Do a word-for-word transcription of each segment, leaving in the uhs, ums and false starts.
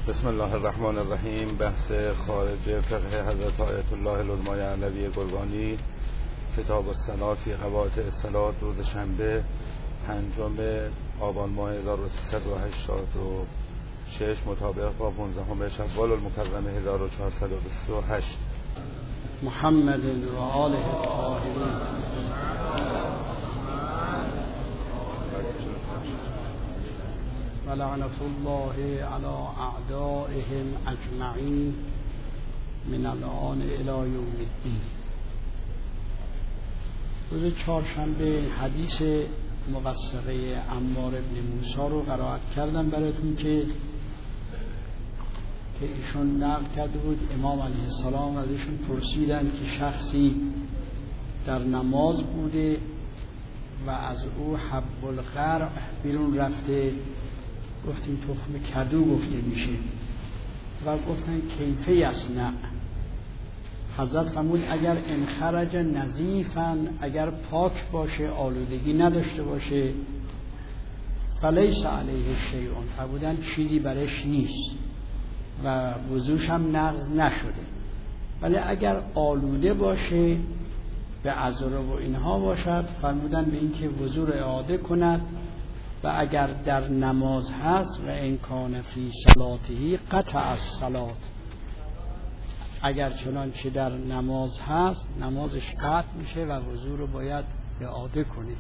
بسم الله الرحمن الرحیم. بحث خارج فقه حضرت آیت الله العظمی علوی گرگانی، کتاب الصلاة فی قواعد الصلاة، روز شنبه پنجم آبان ماه هزار و سیصد و هشتاد و شش مطابق با پانزدهم شوال المکرم هزار و چهارصد و بیست و هشت. محمد و آله الطاهرین. ولعنة الله على اعدائهم اجمعین من الان الی یوم الدین. روز چهارشنبه حدیث موثقه عمار بن موسی رو قرائت کردم براتون که که ایشون نقل کرده بود امام علیه السلام از ایشون پرسیدن که شخصی در نماز بوده و از او حب القرع بیرون رفته، گفتیم تخم کدو گفته میشه و گفتن کیفه یصنع. حضرت فرمود اگر انخرج نظیفا، اگر پاک باشه، آلودگی نداشته باشه، فلیس علیه شیء، فرمودن چیزی برش نیست و وضوش هم نقض نشده. ولی اگر آلوده باشه به عذر و اینها باشد، فرمودن به این که وضو را اعاده کند و اگر در نماز هست و ان کان فی صلاته قطع الصلاة، اگر چنانچه در نماز هست نمازش قطع میشه و وضو رو باید اعاده کنه.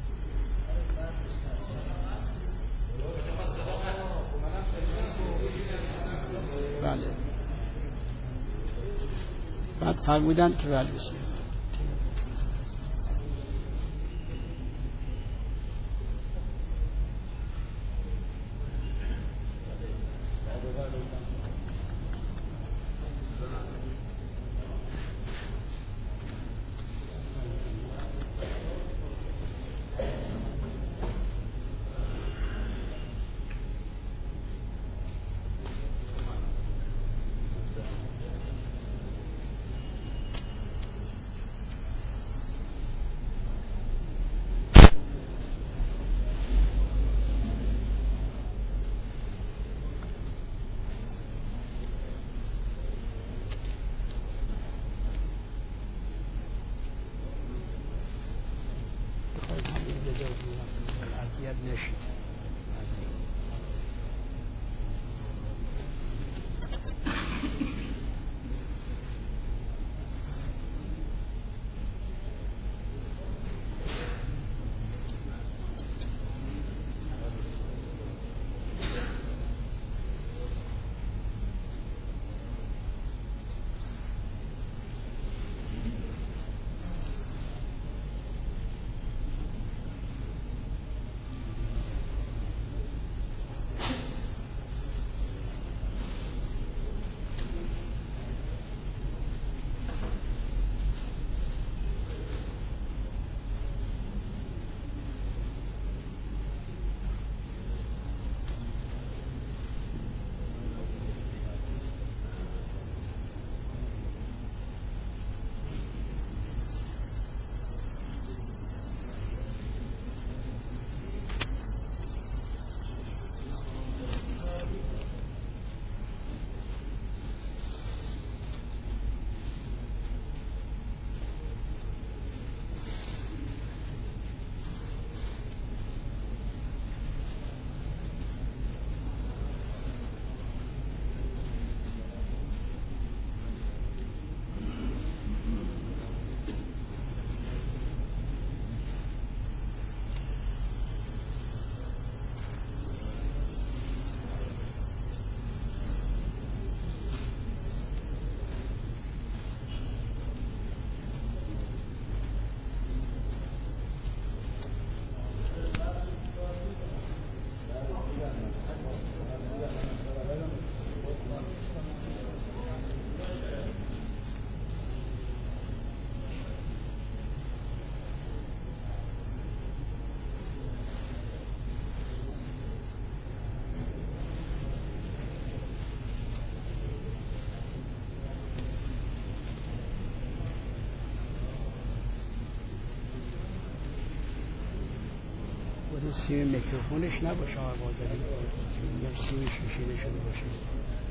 بله. بعد فرمودن که بله بشه. سیم میکروفونش نباشه آوازه، سیمش میشینه شده باشه.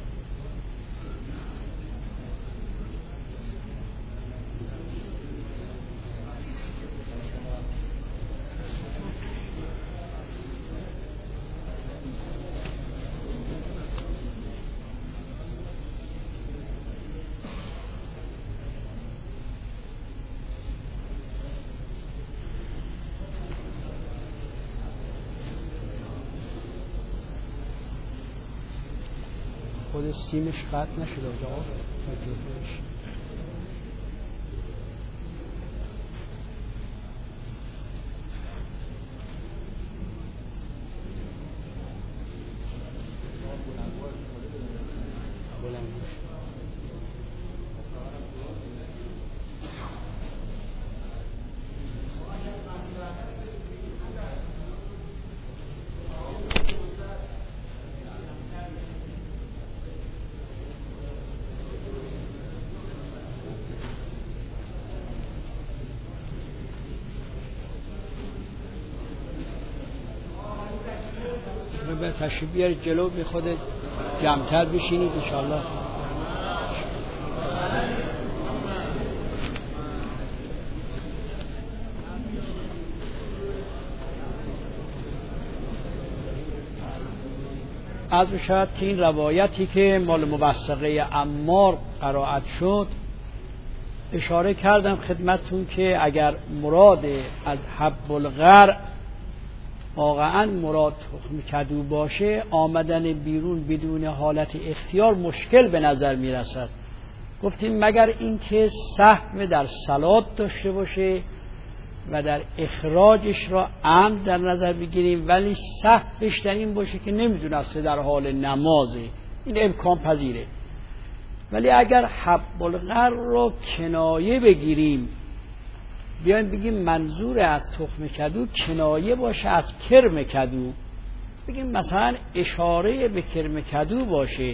خود سیمش قطع نشده آقا. به تشریف بیاری جلو، به خودت جمع‌تر بشینید انشاءالله. از بشاید که این روایتی که مال موثقه عمار قرائت شد اشاره کردم خدمتون که اگر مراد از حب الغرع واقعا مراد تخم کدو باشه، آمدن بیرون بدون حالت اختیار مشکل به نظر می رسد. گفتیم مگر اینکه سهم در صلات داشته باشه و در اخراجش را عمد در نظر بگیریم، ولی سهمش در این باشه که نمیدونسته در حال نمازه، این امکان پذیره. ولی اگر حب الغرع رو کنایه بگیریم، بیایم بگیم منظور از تخم کدو کنایه باشه از کرم کدو، بگیم مثلا اشاره به کرم کدو باشه،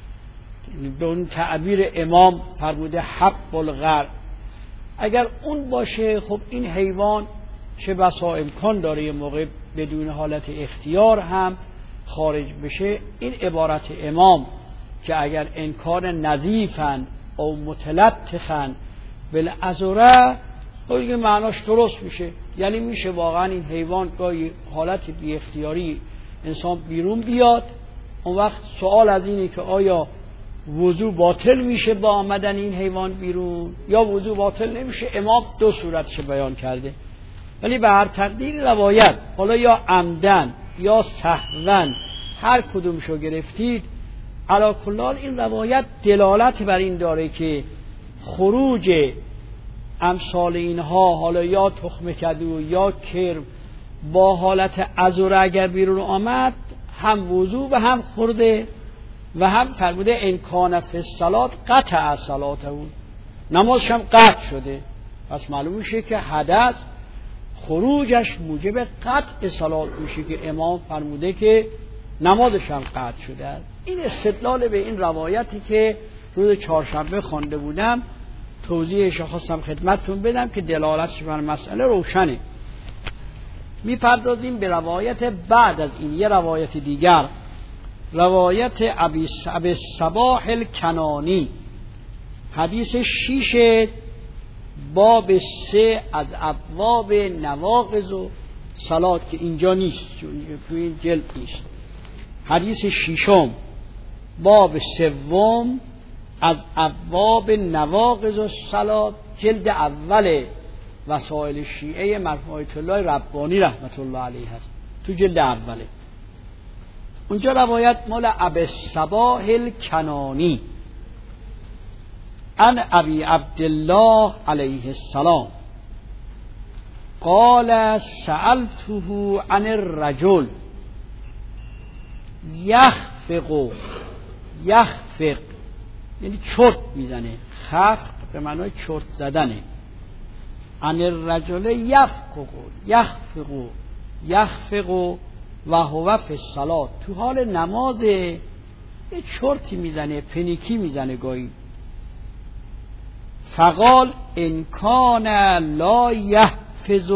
به اون تعبیر امام فرموده حب الغرع، اگر اون باشه خب این حیوان چه بسا امکان داره یه موقع بدون حالت اختیار هم خارج بشه. این عبارت امام که اگر انکار نظیفن او متلطفن بالعذره، خب معناش درست میشه، یعنی میشه واقعا این حیوان گاهی حالت بی اختیاری انسان بیرون بیاد، اون وقت سوال از اینه که آیا وضو باطل میشه با آمدن این حیوان بیرون یا وضو باطل نمیشه. امام دو صورتش بیان کرده، ولی به هر تقدیر روایت حالا یا عمدن یا سهوا هر کدومشو گرفتید، علی کل حال این روایت دلالت بر این داره که خروج امثال اینها، حالا یا تخم کدو یا کرم، با حالت عذره اگر بیرون آمد هم وضو و هم خورده و هم فرموده انکان فی الصلات قطع صلاته، نمازش هم قطع شده. پس معلوم میشه که حدث خروجش موجب قطع صلات میشه که امام فرموده که نمازش هم قطع شده. این استدلال به این روایتی که روز چهارشنبه خوانده بودم توضیحش خواستم خدمتتون بدم که دلالتش بر مسئله روشنه. میپردازیم به روایت بعد از این، یه روایت دیگر، روایت ابی الصباح الکنانی، حدیث شیش باب سه از ابواب نواقض و صلات که اینجا نیست، تو این جلد نیست. حدیث ششم باب سوم از ابواب نواقض و صلات، جلد اول وسائل شیعه مرحوم آیت الله ربانی رحمت الله علیه هست، تو جلد اوله. اونجا روایت مال ابی الصباح الکنانی عن ابی عبدالله علیه السلام قال سألته عن الرجل یخفق، یخفق یعنی چرت میزنه، خفق به معنای چرت زدنه، عن الرجل یفقق، یخفق یخفق و هو فی الصلاة، تو حال نماز یه چرتی میزنه، پنیکی میزنه گاهی. فقال ان کان لا یحفظ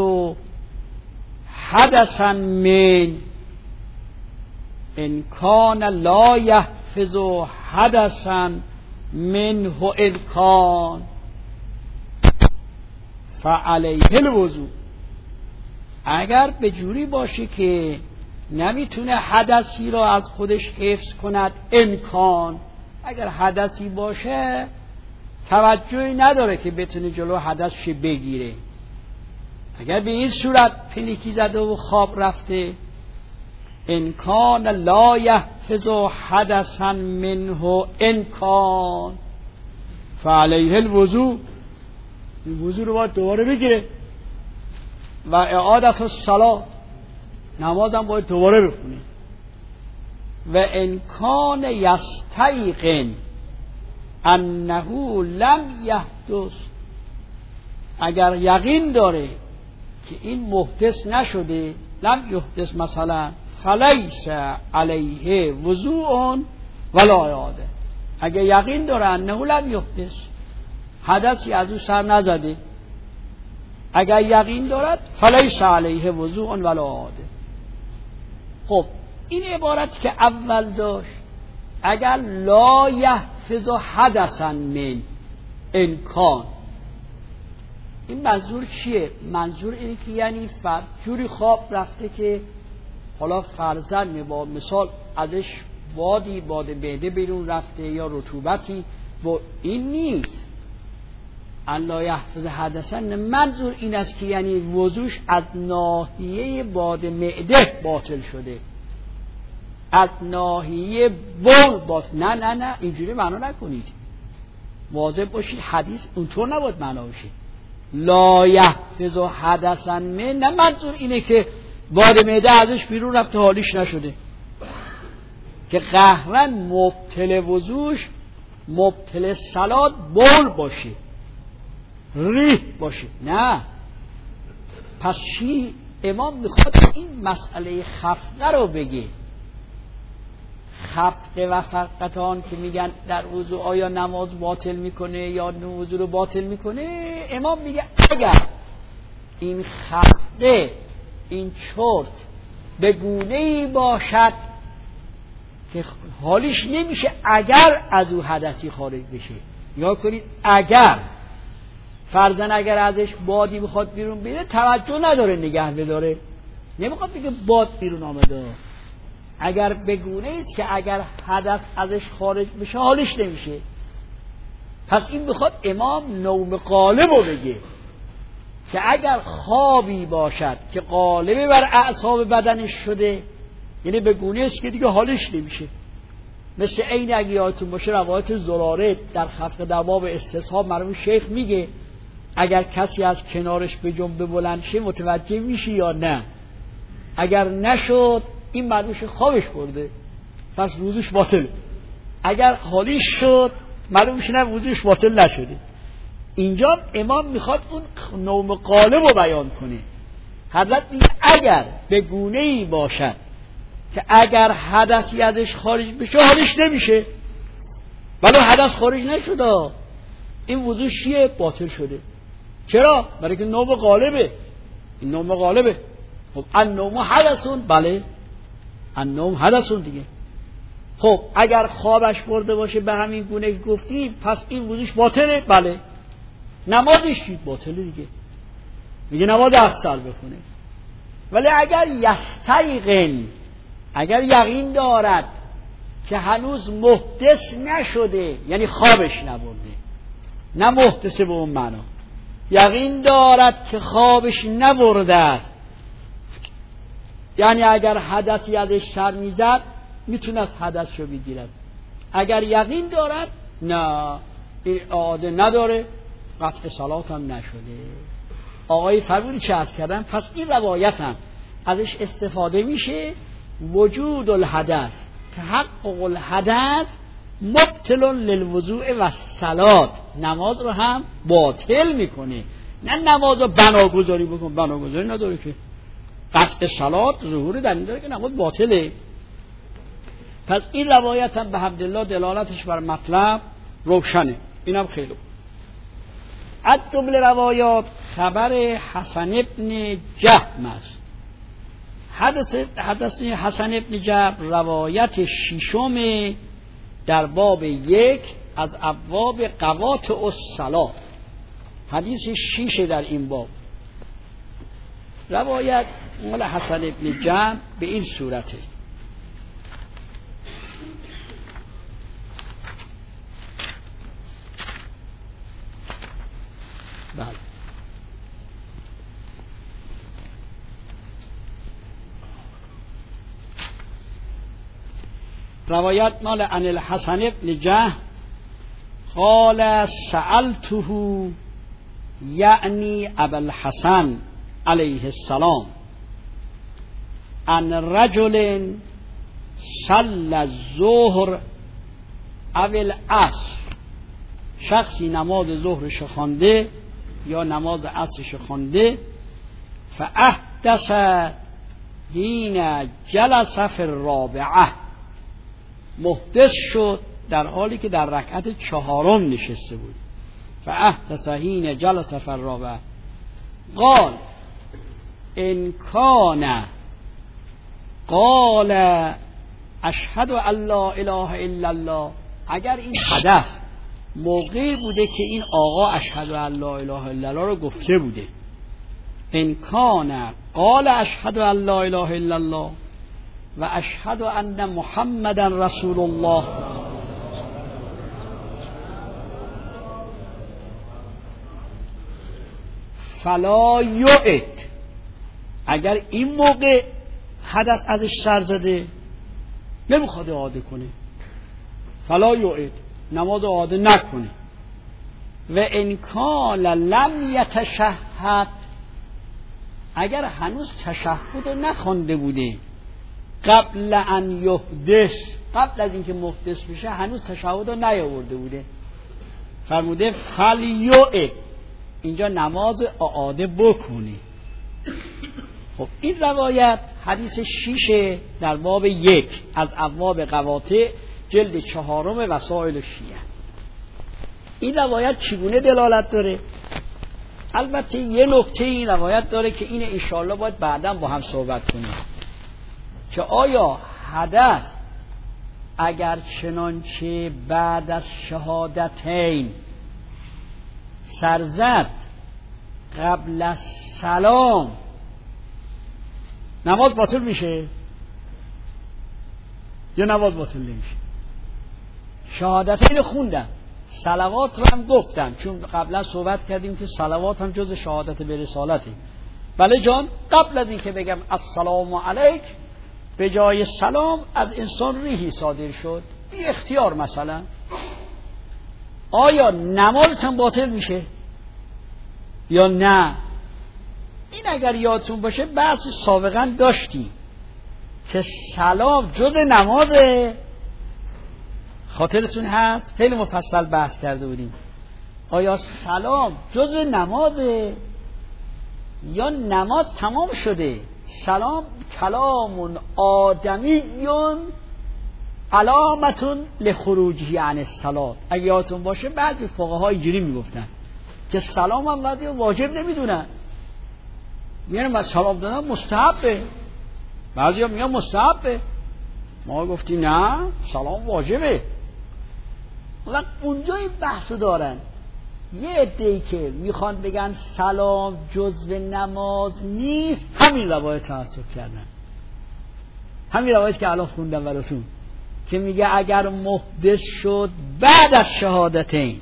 حدثا من، ان کان لا یحفظ حدثا منه امکان فعلیه الوضوء، اگر به جوری باشه که نمیتونه حدثی را از خودش حفظ کند، امکان اگر حدثی باشه توجهی نداره که بتونه جلو حدثش بگیره، اگر به این صورت پنیکی زده و خواب رفته انکان لا یحفظ حدثا منه انکان فعلیه الوضوء، این وضوء رو باید دوباره بگیره. و اعادت الصلاة، نمازم باید دوباره بخونه. و انکان یستیقن انه لم یحدث، اگر یقین داره که این محدث نشده، لم یحدث مثلا، فلیس علیه وضوء ولا اعاده، اگر یقین داره انه لم یحدث، حدثی از او سر نزده، اگر یقین دارد فلیس علیه وضوء ولا اعاده. خب این عبارت که اول داشت، اگر لا یحفظ حدثا من انکان، این منظور چیه؟ منظور اینه که یعنی فرد جوری خواب رفته که حالا فرزن با مثال ازش بادی باد معده بیرون رفته یا رطوبتی، و این نیست. الله یحفظ حدثا، منظور این است که یعنی وضوش از ناحیه باد معده باطل شده، از ناحیه بول باطل. نه نه نه اینجوری معنا نکنید، واضح باشید، حدیث اونطور نباید معنا بشه. لا یحفظ حدثا من، نه منظور اینه که باد معده ازش بیرون رفته حالیش نشده، که قهرن مبتل وضوش مبتل صلات بول باشه، ریح باشه. نه، پس چی؟ امام میخواد این مسئله خفقه رو بگه. خفقه و فرقتان که میگن در وضو آیا نماز باطل میکنه یا وضو رو باطل میکنه، امام میگه اگر این خفقه، این چرت به گونه‌ای باشد که حالیش نمیشه اگر از او حدثی خارج بشه. یا کنید اگر فرضاً اگر ازش بادی بخواد بیرون بیره، توجه نداره نگه بداره، نمیخواد بگه باد بیرون آمده، اگر بگونه است که اگر حدث ازش خارج بشه حالش نمیشه. پس این بخواد امام نوم غالب رو بگه که اگر خوابی باشد که غالب بر اعصاب بدنش شده، یعنی بگونه است که دیگه حالش نمیشه. مثل این اگه یادتون باشه روایت زراره در خفق دواب استصحاب، مرحوم شیخ میگه اگر کسی از کنارش به جنبه بلند شه متوجه میشی یا نه، اگر نشد این معنوش خوابش برده، پس وضوش باطل. اگر حالیش شد معلومش نه وضوش باطل نشده. اینجا امام میخواد اون نوم غالب رو بیان کنه. حضرت میگه اگر به گونه‌ای باشد که اگر حدثی ازش خارج بشه حالش نمیشه، ولی حدث خارج نشده، این وضوش چیه؟ باطل شده. چرا؟ برای که نوم غالبه. این نوم غالبه. خب النوم حدثون، بله النوم حدثون دیگه. خب اگر خوابش برده باشه به همین گونه که گفتیم، پس این وضوش باطله، بله. نمازش چی؟ باطله دیگه، میگه نماز افضل بخونه. ولی اگر یستیقن، اگر یقین دارد که هنوز محدث نشده، یعنی خوابش نبرده، نه محدث به اون معنا، یقین دارد که خوابش نبرده است، یعنی اگر حدثی ازش سر میزد میتونه از حدث رو بگیرد. اگر یقین دارد نه، این اعاده نداره، قطع صلات هم نشده. آقای فرمودی چه عرض کردم؟ پس این روایت هم ازش استفاده میشه وجود الحدث، تحقق الحدث مبطل للوضوء و صلات، نماز رو هم باطل میکنه. نه نماز رو بناگذاری بکن، بناگذاری نداره که، قطع صلات ظهور در این داره که نماز باطله. پس این روایت هم به حمدالله دلالتش بر مطلب روشنه. اینم خیلی از جمله روایات خبر حسن ابن جهم است. حدث حدث حسن ابن جهم روایت ششم در باب یک از ابواب قواطع الصلاة، حدیث شیش در این باب. روایت مال حسن ابن جهم به این صورته: بله روایت مال عن الحسن ابن جه قال سألته یعنی ابا الحسن علیه السلام عن رجل صلى الظهر او العصر، شخصی نماز ظهرش خوانده یا نماز عصرش خوانده، فاحدث حین جلس فی الرابعه، محدث شد در حالی که در رکعت چهارم نشسته بود. فاحدث حین جلس فی الرابعه قال ان کان قال اشهد ان لا اله الا الله، اگر این حدث موقعی بوده که این آقا اشهد ان لا اله الا الله رو گفته بوده، ان کان قال اشهد ان لا اله الا الله و اشهد ان محمدا رسول الله فلا یعد، اگر این موقع حدث ازش سر زده نمیخواد اعاده کنه، فلا یعد، نماز اعاده نکنه. و ان کان لم یتشهد، اگر هنوز تشهد نخوانده بوده قبل ان یحدث، قبل از اینکه محدث بشه هنوز تشهد رو نیاورده بوده، فرموده فلیعد، اینجا نماز اعاده بکنه. خب این روایت حدیث شیشه در باب یک از ابواب قواطع جلد چهارم وسائل شیعه. این روایت چگونه دلالت داره؟ البته یه نکته این روایت داره که این انشاءالله باید بعدا با هم صحبت کنیم که آیا حدث اگر چنانچه بعد از شهادتین سرزد قبل از سلام نماز باطل میشه یا نماز باطل نمیشه؟ شهادتین خوندن، صلوات رو هم گفتن، چون قبلا صحبت کردیم که صلوات هم جز شهادت به رسالته. بله جان، قبل از این که بگم السلام علیک به جای سلام از انسان ریحی صادر شد بی اختیار مثلا، آیا نمازت هم باطل میشه یا نه؟ این اگر یادتون باشه بحث سابقا داشتیم که سلام جز نمازه، خاطرتون هست خیلی مفصل بحث کرده بودیم، آیا سلام جز نمازه یا نماز تمام شده؟ سلام کلام آدمیون علامتون لخروجی عن الصلاة. اگه یادتون باشه بعضی فقها اینجوری میگفتن که سلام هم بعضی واجب نمیدونن، میگن من سلام دادن مستحبه، بعضی ها میگن مستحبه، ما گفتی نه سلام واجبه. و اونجا این بحثو دارن یه عده‌ای که میخوان بگن سلام جزو نماز نیست، همین روایت تعصب کردن، همین روایت که الان خوندم براتون که میگه اگر محدث شد بعد از شهادتین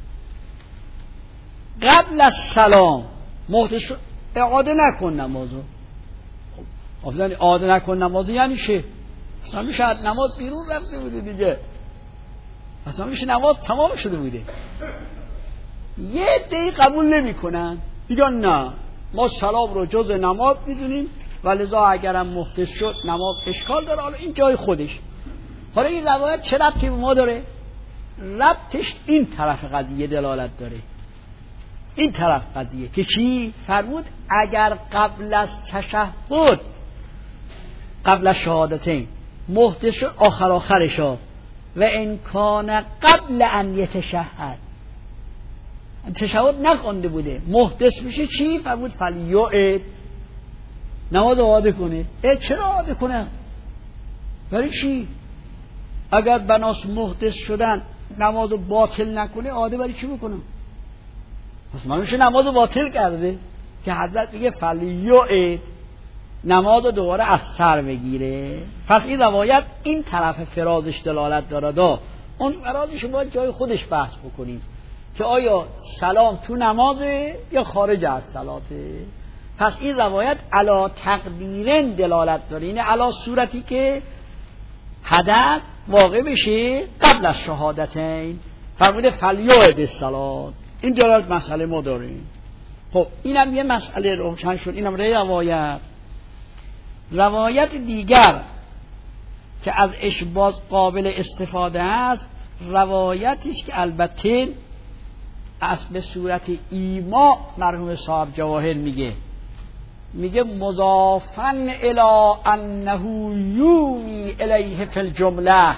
قبل از سلام محدث شد اعاده نکن نمازو. خب افضل اعاده نکن نمازو یعنی چه؟ اصلا میشه نماز بیرون رفته بوده دیگه، اصلا میشه نماز تمام شده بوده. یه عده‌ای قبول نمی کنن، میگن نه ما سلام رو جز نماز میدونیم و لذا اگرم محدث شد نماز اشکال داره. حالا این جای خودش. حالا این روایت چه ربطی به ما داره؟ ربطش این طرف قضیه دلالت داره، این طرف قضیه که چی؟ فرمود اگر قبل از تشهد قبل از شهادتین محدث شد آخر آخرشا و امکان قبل ان یتشهد، تشهد نخونده بوده محدث میشه چی؟ فرمود فلیعد، نماز اعاده کنه. اه چرا اعاده کنه؟ برای چی؟ اگر بناس محدث شدن نماز باطل نکنه اعاده برای چی بکنم؟ پس منوشه نماز باطل کرده که حضرت میگه فلیعد، نماز رو دوباره از سر بگیره. پس این روایت این طرف فرازش دلالت داره، دا اون فرازش رو باید جای خودش بحث بکنیم که آیا سلام تو نمازه یا خارج از صلاته. پس این روایت علا تقدیرن دلالت داره، یعنی علا صورتی که حدث واقع بشه قبل از شهادتین. فرموده فلیوه به صلات. این دارد مسئله ما داریم. خب اینم یه مسئله روشن شد. اینم روایت روایت دیگر که از اشباز قابل استفاده است، روایتیش که البته از به صورت ایما مرحوم صاحب جواهر میگه میگه مضافن الی انه یومی الیه فی الجمله،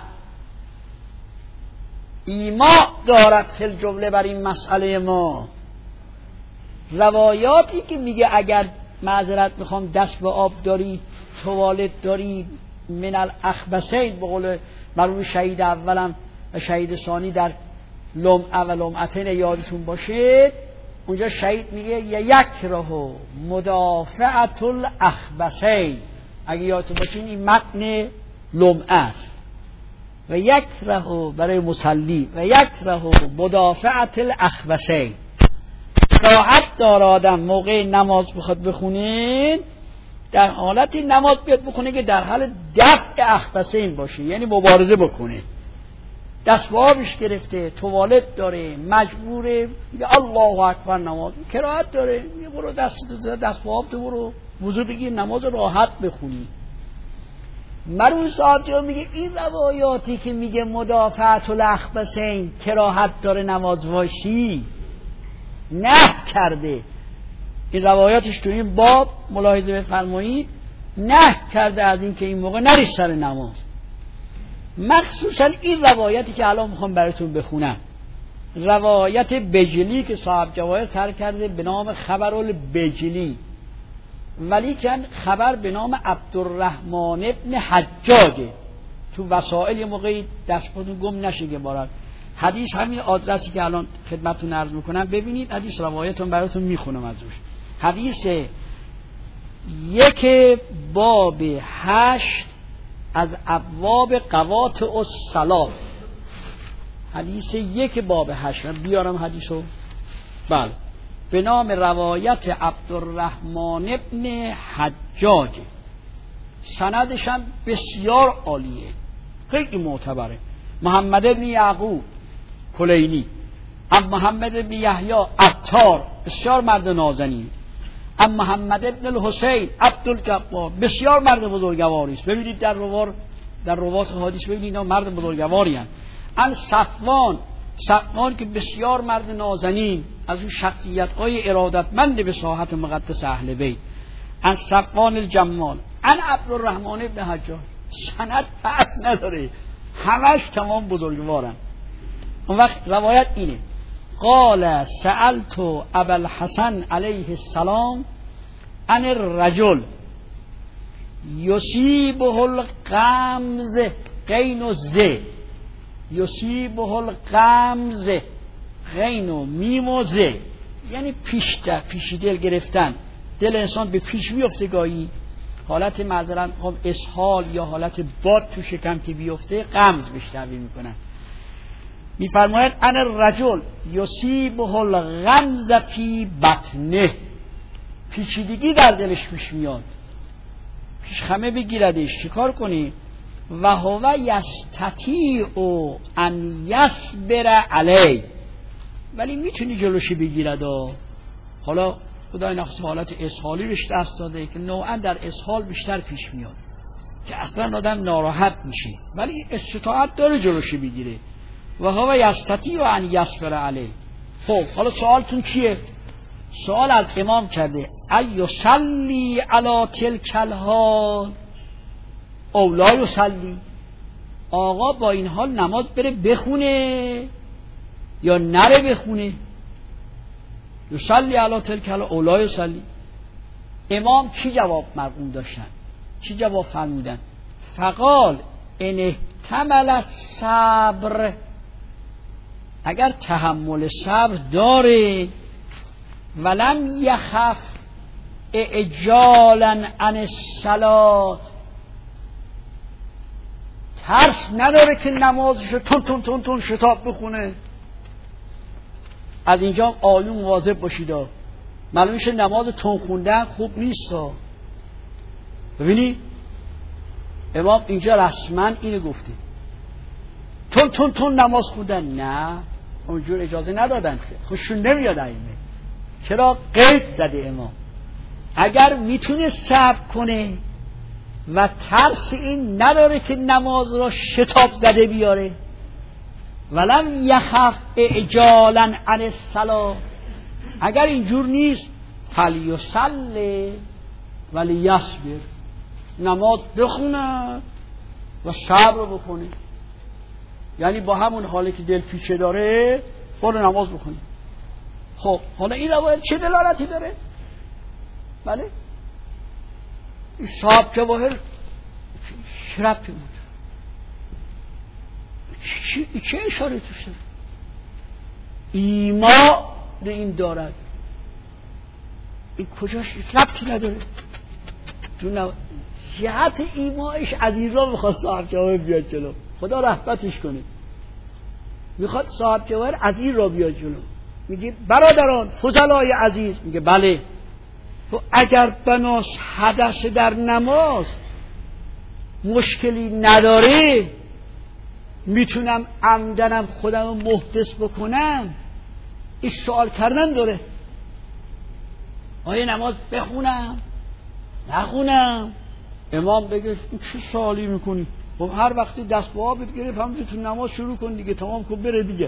ایما دارد فی الجمله بر این مسئله ما. روایاتی که میگه اگر معذرت میخوام دست به آب دارید، توالت دارید، من الاخبثین، به قول مرحوم شهید اولم و شهید ثانی در لمعه و لمعتین یادتون باشه، اونجا شهید میگه یکره مدافعت الاخبثین، اگه یادتون باشه این متن لمعه است، و یکره برای مصلی و یکره مدافعت الاخبثین. راحت داره آدم موقع نماز بخواد بخونین در حالتی نماز بیاد بخونه که در حال دفع اخبثین باشه، یعنی مبارزه بکنه. دست به آبش گرفته، توالت داره، مجبوره، میگه الله اکبر نماز، کراهت داره، میگه برو دست دست به آب تو برو وضو بگیر نماز راحت بخونی. مرحوم صاحب جو میگه این روایاتی که میگه مدافعت الاخبثین کراهت داره نماز باشی نه کرده، این روایاتش تو این باب ملاحظه بفرمایید نه کرده از این که این موقع نری سر نماز. مخصوصا این روایتی که الان میخوام براتون بخونم، روایت بجلی که صاحب جواهر سر کرده به نام خبر البجلی، ولی کن خبر به نام عبدالرحمن ابن حجاجه. تو وسائل یه موقعی دستتون گم نشه که بارد حدیث همین آدرسی که الان خدمتتون عرض میکنم ببینید، حدیث روایتون براتون میخونم از روش. حدیث یک باب هشت از ابواب قواطع الصلاة، حدیث یک باب هشت، بیارم حدیثو. بله، به نام روایت عبدالرحمن ابن حجاج، سندش هم بسیار عالیه، خیلی معتبره. محمد ابن یعقوب کلینی، ام محمد ابن یحیی عطار، بسیار مرد نازنین. ام محمد ابن الحسین عبدالجبار، بسیار مرد بزرگواری است. ببینید در روار در روات حدیث ببینید مرد بزرگواری هستند. ان صفوان، صفوان که بسیار مرد نازنین، از اون شخصیت‌های ارادتمند به ساحت مقدس اهل بیت. ان صفوان الجمال، ان عبدالرحمن ابن حجاج، سند بحث نداره، همش تمام بزرگوارن. اون وقت روایت اینه: قال سألت ابا الحسن علیه السلام عن الرجل یصیبه الغمز غین و ز، یصیبه الغمز غین و میم و ز، یعنی پیشتر پیشی دل گرفتن، دل انسان به پیش میفته، گاهی حالت معذرت خب اسهال یا حالت باد تو شکم که بیفته غمز بهش تعبیر میکنن. میفرماید ان الرجل یصیبه الغمز فی بطنه، پیچیدگی در دلش پیش میاد، پیش خمه بگیردش، چیکار کنی؟ و هو یستطیع ان یصبر علی، ولی میتونی جلوشی بگیرد. حالا خدای نخواست حالت اسهالی بهش دست داده که نوعا در اسهال بیشتر پیش میاد که اصلا آدم ناراحت میشه، ولی استطاعت داره جلوشی بگیره. و هو یستطیع ان یصبر علی. خب حالا سوالتون چیه؟ سوال از امام کرده ای یصلی علی تلک الحال او لا یصلی، آقا با این حال نماز بره بخونه یا نره بخونه؟ یصلی علی تلک الحال او لا یصلی. امام چی جواب مرقوم داشتن؟ چی جواب فرمودن؟ فقال ان احتمل الصبر، اگر تحمل صبر داره، ولم یخف اعجالا عن الصلاة، ترس نداره که نمازشو تون تون تون تون شتاب بخونه. از اینجا آیون مواظب باشید، معلوم میشه نماز تون خوندن خوب نیست. ببینی امام اینجا رسما اینو گفته. تون تون تون نماز خوندن؟ نه، اونجور اجازه ندادن که خوششون نمیاد ائمه. چرا؟ قید زده امام. اگر میتونه صبر کنه و ترس این نداره که نماز را شتاب زده بیاره، ولم یخف اعجالا عن الصلاة، اگر اینجور نیست فلیصلی ولیصبر، نماز بخونه و صبر بکنه. یعنی با همون حالی که دل پیچه داره برو نماز بکنه. خب حالا این روایت چه دلالتی داره؟ بله این صاحب جواهر شربتی بود، چه اشاره توش داره؟ ایما به این دارد، این کجاش ربطی نداره. تو جهت ایمایش از این را میخواد صاحب جواهر بیاد جلو، خدا رحمتش کنه. میخواد صاحب جواهر از این را بیاد جلو. میگه برادران فضلای عزیز، میگه بله، تو اگر بناس حدث در نماز مشکلی نداره، میتونم عمدنم خودم محدث بکنم، این سوال کردن داره. آیا نماز بخونم نخونم؟ امام بگه این چه سوالی میکنی؟ خب هر وقتی دست با آبت گرفت همونجا تو نماز شروع کن دیگه، تمام کن بره دیگه.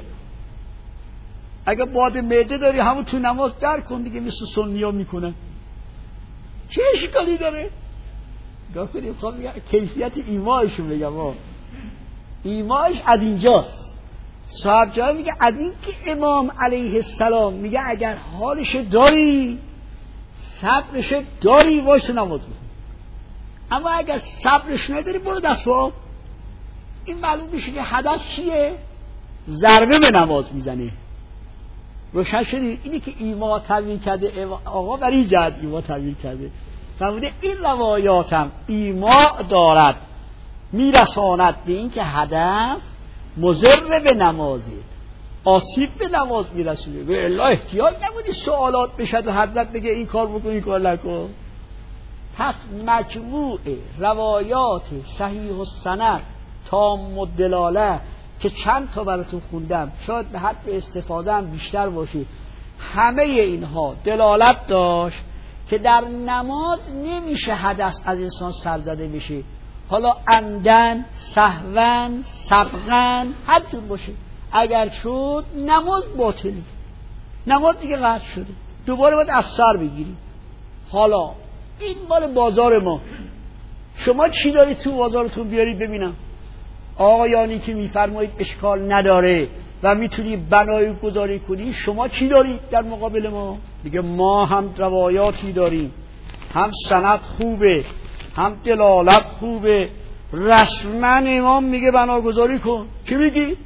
اگه باد معده داری همون تو نماز در کن دیگه، مثل سنیا میکنن. چه اشکالی داره؟ گاه کنیم خب کیفیت ایمانشون بگم آه. ایمانش از اینجاست. صاحب جا میگه از این که امام علیه السلام میگه اگر حالش داری صبرش داری وایس نماز بکن، اما اگر صبرش نداری برو دست با. این معلوم میشه که حدث چیه؟ ضربه به نماز میزنه. روشن شدید؟ اینی که ایما تعبیر کرده آقا برای جهت ایما تعبیر کرده، فرموده این روایات هم ایما دارد میرساند به این که هدف مضر به نمازه، آسیب به نماز میرسونه. به الله احتیاج نبودی سوالات بشد و حضرت بگه این کار بکن این کار نکن. پس مجموع روایات صحیح السند تام الدلاله که چند تا براتون خوندم، شاید به حد استفاده هم بیشتر باشه، همه اینها دلالت داشت که در نماز نمیشه حدث از انسان سرزده بشه، حالا عمدن، سهوا، سبقا، هر جور باشه. اگر شد نماز باطلی، نماز دیگه قطع شده، دوباره باید از سر بگیریم. حالا این مال بازار ما، شما چی دارید تو بازارتون بیارید ببینم. آقایانی که میفرمایید اشکال نداره و میتونی بنای گذاری کنی، شما چی دارید در مقابل ما؟ دیگه ما هم روایاتی داریم، هم سند خوبه، هم دلالت خوبه، رسما امام میگه بنا گذاری کن. چی میگی؟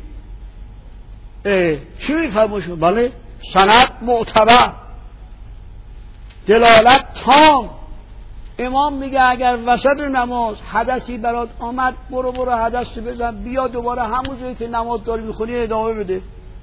اه چی میفرمایید؟ بله سند معتبر، دلالت تام. امام میگه اگر وسط نماز حدثی برات آمد برو برو حدث بزن، بیا دوباره همون جایی که نماز داری میخونی ادامه بده.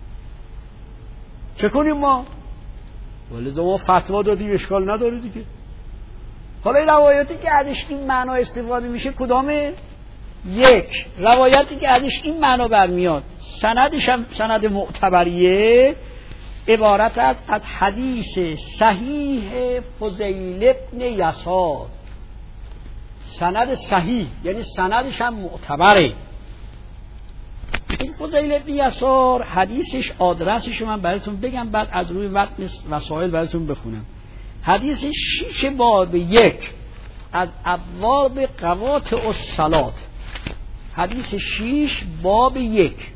چه کنیم ما؟ ولی ما فتوا دادیم اشکال نداره دیگه. حالا این روایاتی که ازش این معنا استفاده میشه کدامه؟ یک روایتی که ازش این معنا برمیاد سندش هم سند معتبریه، عبارت است از حدیث صحیح فضیل ابن یسار. سند صحیح یعنی سندش هم معتبره. این فضیل ابن یسار حدیثش آدرسش من براتون بگم، بعد از روی متن وسائل براتون بخونم. حدیث شیش باب یک از ابواب قواطع الصلاة، حدیث شیش باب یک.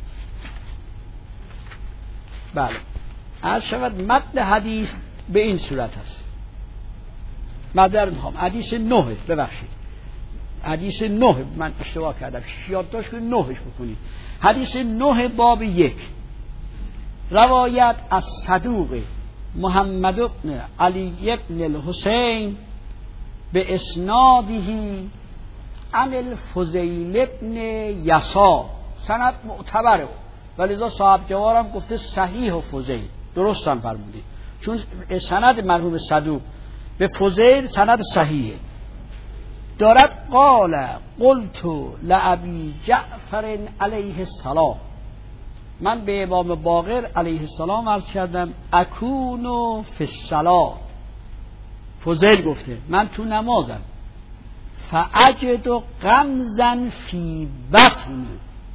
بله عرض شود متن حدیث به این صورت هست. مدر میخوام حدیث نه، ببخشید حدیث نه، من اشتباه کردم، یادداشت کنید نهش بکنید. حدیث نه باب یک، روایت از صدوق محمد بن علی بن الحسین به اسنادهی عن الفضیل بن یسار، سند معتبره، ولی ذا صاحب جوارم گفته صحیح و فضیل، درست هم فرموده، چون سند مرحوم صدوق به فضیل سند صحیحه. دارد قال قلت لابی جعفر علیه السلام، من به امام باقر علیه السلام عرض کردم اکونو فی الصلاة، فضیل گفته من تو نمازم، فاجد غمزا فی بطنی،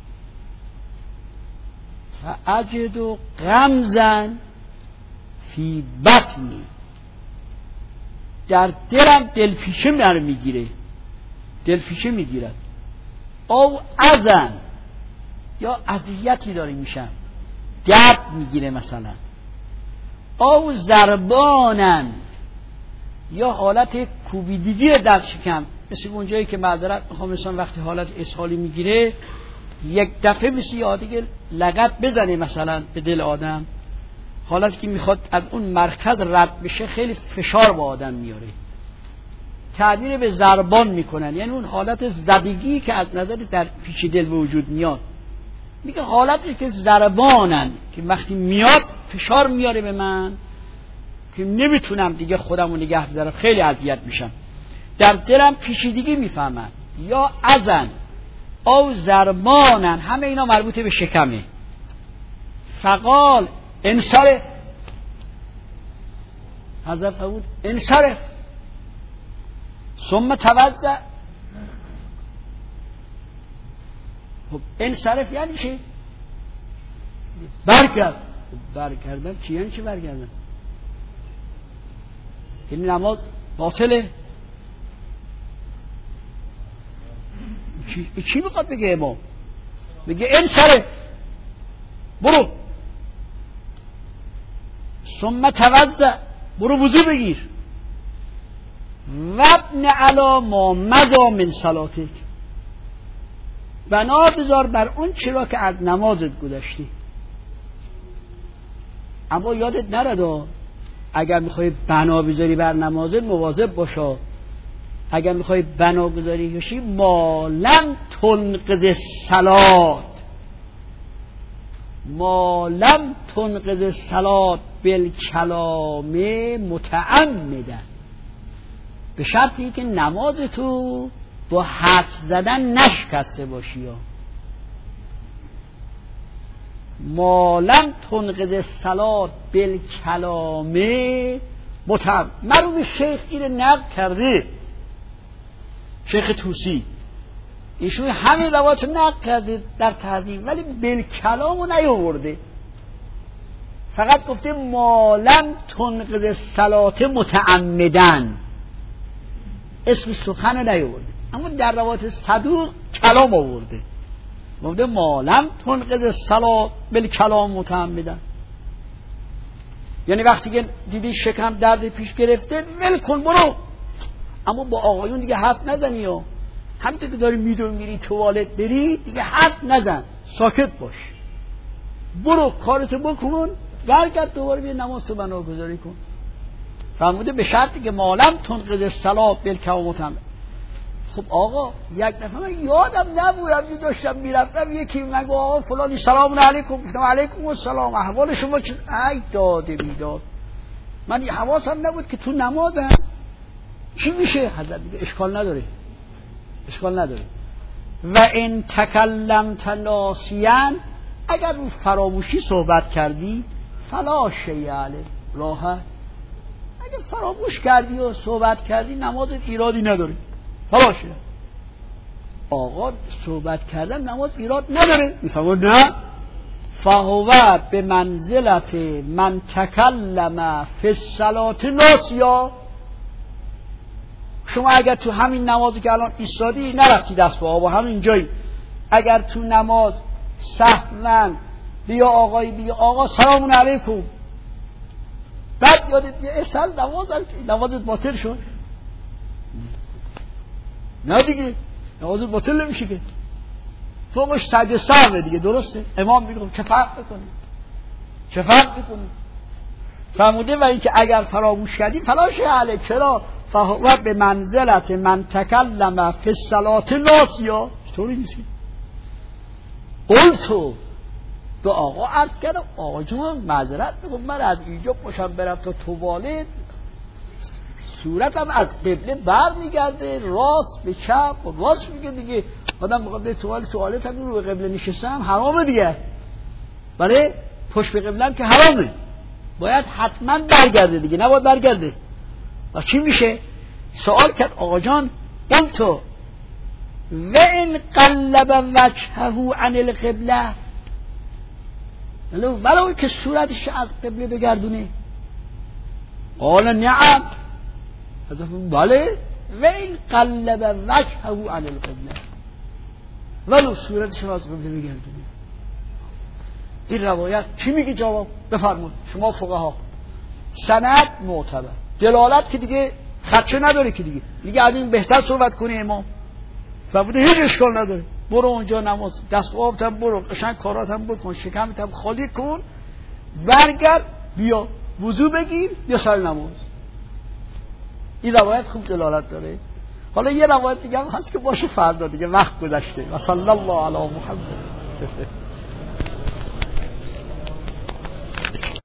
فاجد غمزا فی بطنی، در دلم دلپیچه من میگیره، دلپیچه میگیرد، او اذن یا اذیتی داره میشم، درد میگیره مثلا، او ضربانن یا حالت کوبیدگی در شکم، مثل اونجایی که معذرت میخوام مثلا وقتی حالت اسهالی میگیره یک دفعه مثل یادی لگد بزنه مثلا به دل آدم، حالتی که میخواد از اون مرکز رد بشه خیلی فشار با آدم میاره، تعبیر به ضربان میکنن، یعنی اون حالت زدگی که از نظر در پیچ دل به وجود میاد، میگه حالتی که ضربانن که وقتی میاد فشار میاره به من که نمیتونم دیگه خودمو نگه بدارم، خیلی اذیت میشم، در دلم پیچیدگی میفهمم، یا اذن او ضربانن، همه اینا مربوط به شکمه. فقال انصرف، حضرت فرمود انصرف، ثم توضأ. خب انصرف یعنی چی؟ برگرد. برگردن چی یعنی چی برگردن؟ این نماز باطله. چی چی میخواد بگه امام؟ بگه انصرف، برو، ثم توضأ، برو وضو بگیر، وابن علی ما مضی من صلاتک، بنا بذار بر اون چرا که از نمازت گذشتی. اما یادت نرد اگر میخوای بنا بذاری بر نمازت مواظب باشا، اگر میخوای بنا گذاری بشی ما لم تنقض الصلات، ما لم تنقض الصلات بالکلام متعمدا، به شرطی که نماز تو با حرف زدن نشکسته باشی. یا ما لم تنقض الصلات بالکلام متعمدا، مرحوم شیخ این نقل کرده، شیخ طوسی ایشون همین روایت نقل کرده در تهذیب، ولی بالکلامو نیاورده، فقط گفته ما لم تنقض الصلات متعمدن، اسم سخن نیاورده، اما در روایت صدوق کلام آورده، گفته ما لم تنقض الصلات بالکلام متعمدن، یعنی وقتی که دیدی شکم درد پیش گرفته ول کن برو، اما با آقایون دیگه حرف نزنی، یا همینطور که داری میدون میری توالت بری دیگه حرف نزن، ساکت باش، برو کارتو بکن، برگرد دوباره بیا نماز تو بنا گذاری کن. فرموده به شرطی که مالم تنقض الصلات بالکلام متعمد. خب آقا یک دفعه من یادم نبود، داشتم میرفتم یکی من آقا فلانی سلام علیکم، گفتم علیکم السلام، احوال شما چه؟ ای داده بیداد، من حواسم نبود که تو نمازم. چی میشه؟ حضرت میگه اشکال نداره، اشکال نداره. و ان تکلمت ناسیاً، اگر رو فراموشی صحبت کردی فلا شیء علیه، راحت، اگر فراموش کردی و صحبت کردی نمازت ایرادی نداره، فلا شیء. آقا صحبت کردن نماز ایراد نداره، میفهمون نه؟ فهو به منزلت من تکلم فی الصلاة ناسیا. شما اگر تو همین نمازی که الان ایستادی نرفتی دست به آب و همین جایی، اگر تو نماز سهواً بیا آقای بیا آقا سلام علیکم، بعد یادت بیا اصل نمازم که نمازت باطل شد، نه دیگه نمازت باطل نمیشه که، فوقش سجده سهوه دیگه، درسته؟ امام میگه چه فرق میکنه؟ چه فرق میکنه؟ فرموده و این که اگر فراموش کردی فلا شیء علیه، چرا؟ فهو به منزلت من تکلم فی الصلاة ناسیا. چطوری میشه؟ قلتو به آقا عرض کردم آقا جون معذرت میکنم من از اینجا پاشم برم تا توالت صورت هم از قبله بر میگرده، راست به چپ و راست میگه دیگه. آدم مقابل توالت توالت هم رو به قبله نشستم حرامه دیگه، برای پشت به قبله هم که حرامه، باید حتما برگرده دیگه، نباید برگرده. و چی میشه؟ سوال کرد آقا جان، قلتو و این قلب وجهه عن القبله، ولو ولو که صورتش از قبله بگردونه. قال نعم، بله، و این قلب وجهه عن القبله، ولو صورتش از قبله بگردونه. این روایت چی میگه جواب؟ بفرمون شما فقها. سند معتبر، دلالت که دیگه خدشه نداره که دیگه دیگه از این بهتر صحبت کنه امام و بوده هیچ اشکال نداره. برو اونجا نماز دست آبت هم برو، قشنگ کارات هم بکن، شکمت هم خالی کن، برگرد بیا وضو بگیر بیا سر نماز. این روایت خوب دلالت داره. حالا یه روایت دیگه هم هست که باشه فردا دیگه وقت گذشته. و صلی الله علی محمد.